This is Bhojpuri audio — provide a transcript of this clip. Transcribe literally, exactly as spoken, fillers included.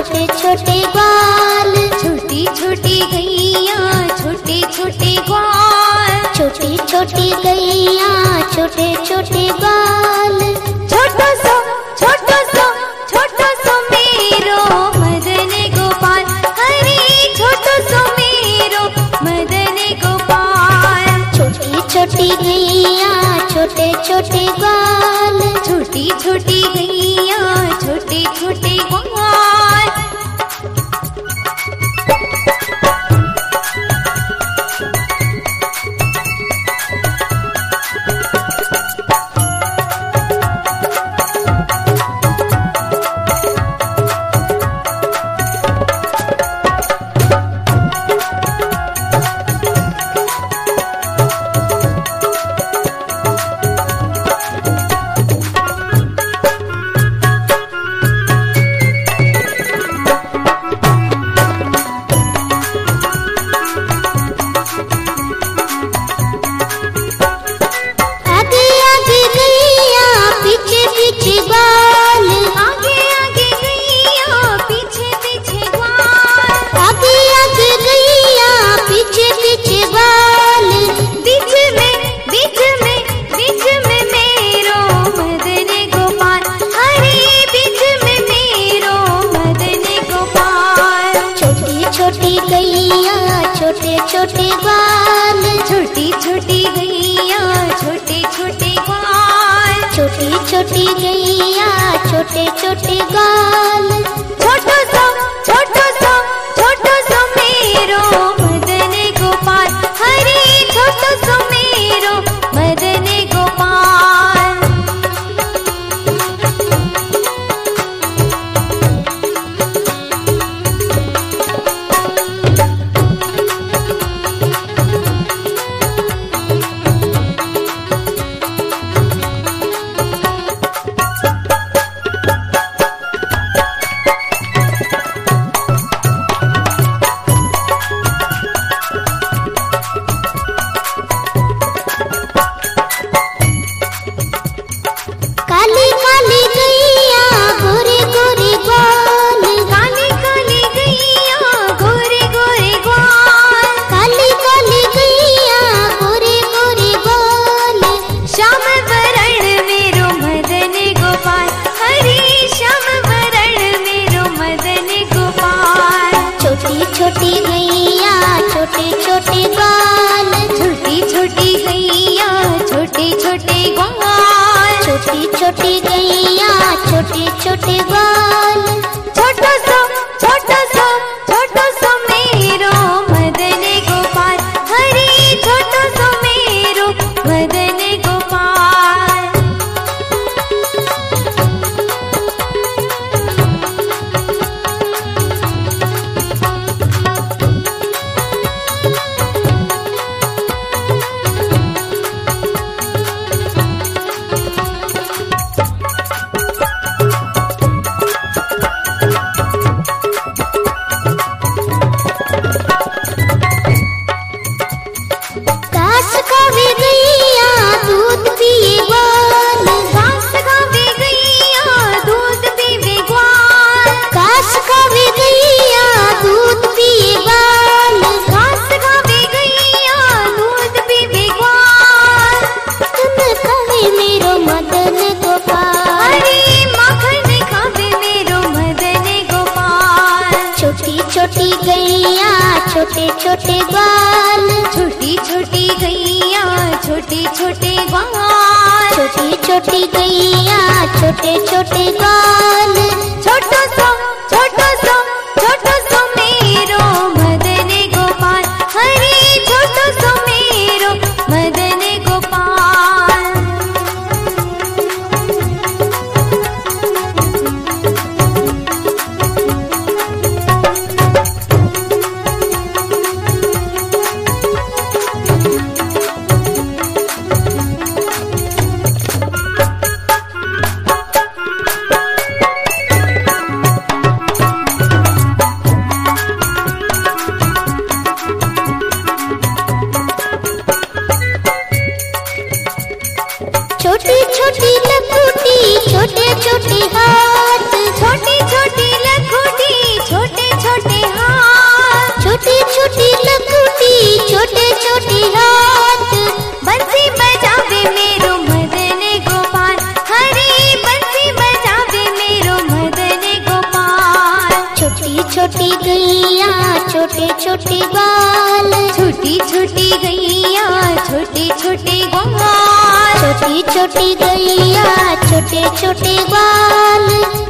छोटे छोटे ग्वाल, छोटी छोटी गैया छोटे छोटे ग्वाल, छोटी छोटी गैया छोटे छोटे ग्वाल। छोटो सो छोटो सो छोटो सो मेरो मदन गोपाल, हरे छोटो सो मेरो मदन गोपाल। छोटी छोटी गैया छोटे छोटे ग्वाल, छोटी छोटी गैया छोटे छोटे ग्वाल। छोटे छोटे ग्वाल, छोटी छोटी गैया छोटे छोटे ग्वाल, छोटी छोटी गैया छोटे छोटे ग्वाल। छोटो सो छोटो सो छोटो सो मेरो मदन गोपाल, हरे छोटो सो मेरो मदन गोपाल। काली काली गैया गोरे गोरे ग्वाल, काली काली गैया गोरे गोरे ग्वाल, काली काली गैया गोरे गोरे ग्वाल। श्याम वरण मेरो मदन गोपाल, हरे श्याम वरण मेरो मदन गोपाल। छोटी छोटी गैया छोटे छोटे ग्वाल, छोटी छोटी गैया छोटे छोटे ग्वाल, छोटी छोटी गैया छोटे छोटे ग्वाल। छोटो सो छोटो सो छोटो सो मेरो मदन गोपाल, हरे छोटो सो मेरो मदन गोपाल। घास खावे गैया दूध पिए ग्वाल, घास खावे गैया दूध पीवे ग्वाल, घास खावे गैया दूध पिए ग्वाल। घास खावे गैया दूध पीवे ग्वाल। तुम खावे मेरो मदन गोपाल, हरे माखन खावे मेरो मदन गोपाल। छोटी छोटी गैया छोटे छोटे ग्वाल, छोटी छोटी गैया छोटे छोटे ग्वाल, छोटी छोटी गैया छोटे छोटे ग्वाल। छोटो सो छोटो सो छोटो सो मेरो मदन गोपाल, हरे छोटो सो मेरो मदन गोपाल। छोटे छोटे बाल, छोटी छोटी गैया छोटे छोटे ग्वाल, छोटी छोटी गैया छोटे छोटे बाल।